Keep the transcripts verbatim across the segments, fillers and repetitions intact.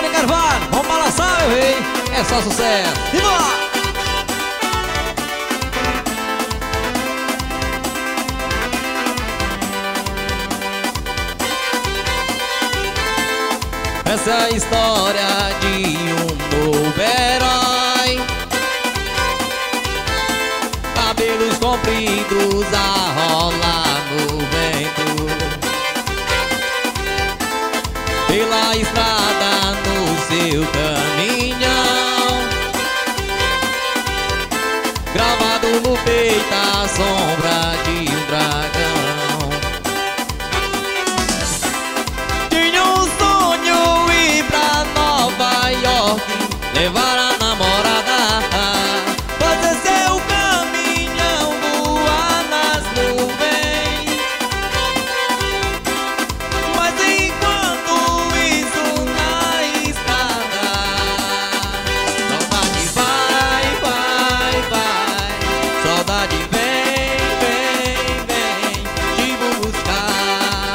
Tony Carvalho, vamos balançar, meu rei. É só sucesso. E bora! Essa é a história de um novo herói. Cabelos compridos a rolar no vento, pela estrada no seu caminhão, gravado no peito a sombra de um dragão. Levar a namorada, fazer seu caminhão, voar nas nuvens. Mas enquanto isso na estrada, saudade vai, vai, vai. Saudade vem, vem, vem te buscar.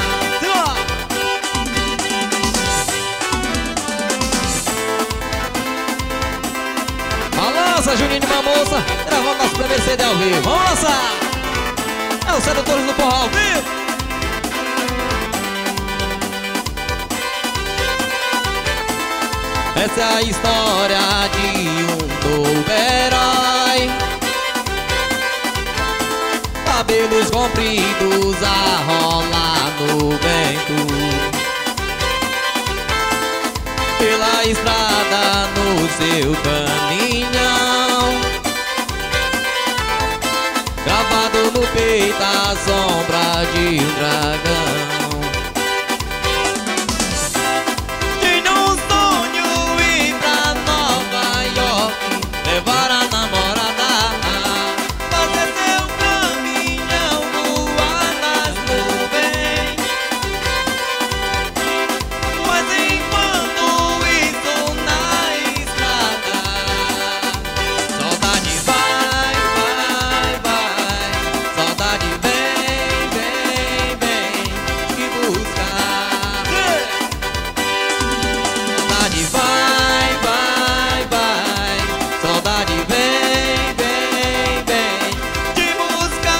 Balança, Juninho de Mamoça, gravando nosso primeiro C D ao vivo. Vamos lançar! É o Sedutores do Forró ao vivo. Essa é a história de um novo herói. Cabelos compridos a rolar no vento, pela estrada no seu caminhão, gravado no peito a sombra de um dragão. Tinha um sonho ir pra Nova York, levar a namorada, fazer seu caminhão, voar nas nuvens. Mas enquanto isso na estrada, saudade vai, vai, vai. Saudade vem, vem, vem te buscar. Saudade vai, vai, vai. Saudade vem, vem, vem te buscar.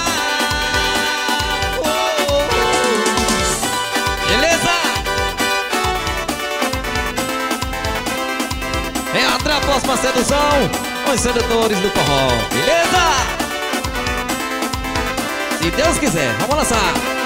Oh, oh, oh. Beleza? É a próxima sedução, os Sedutores do Forró. Beleza? Se Deus quiser, vamos lançar.